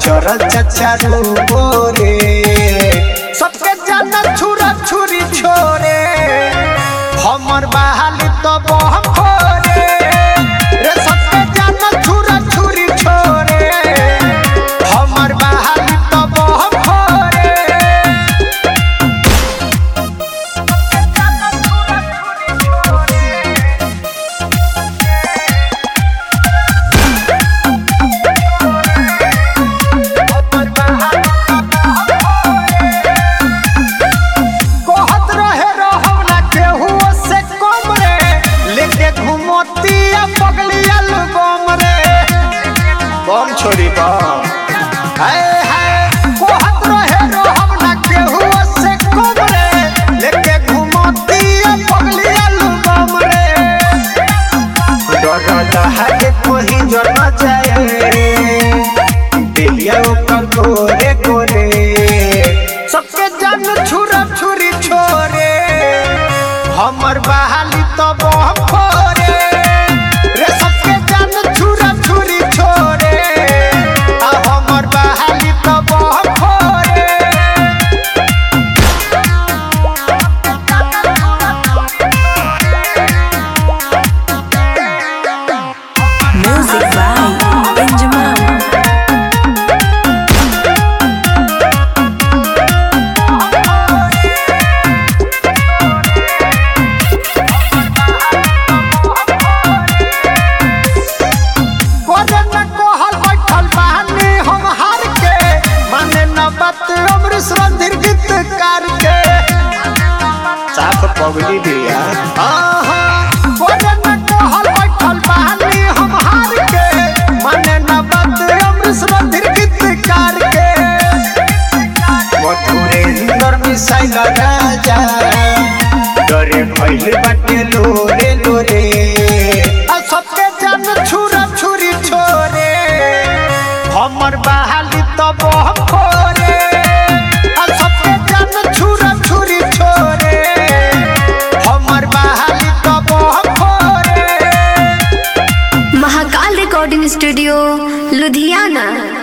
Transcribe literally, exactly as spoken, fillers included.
चोरा चचा रूपोरे सबके जाना छुरा छुरी छोरे हमर बहाली तो बम फोरे रे सबके जाना छुरा छुरी छोरे हमर बहाली तो बम फोरे बम छोड़ी बम हाय हाय कोहत रहे रहब ना केहू से कम रे लेके घुमती पगलिया लुबम रे डरला है कोई जना जाए दिलिया ऊपर गोरे गोरे सबके जान छुरा छुरी छोरे हमर बहाली तो बम फोरे रे सबके जान छुरा छुरी छोरे पगली दिया आहा कोने में कहल बैठल बहानी हम हार के माने न बात अमृत मंदिर गीतकार के मधुरे हिंदर मिसाइल राजा डरे भइल बाटे लोरे लोरे आ सबके जान छुरा छुरी छोरे हमर बहाली तो बम फोरे आ सबके जान छुरा छुरी छोरे महाकाल रिकॉर्डिंग स्टूडियो लुधियाना।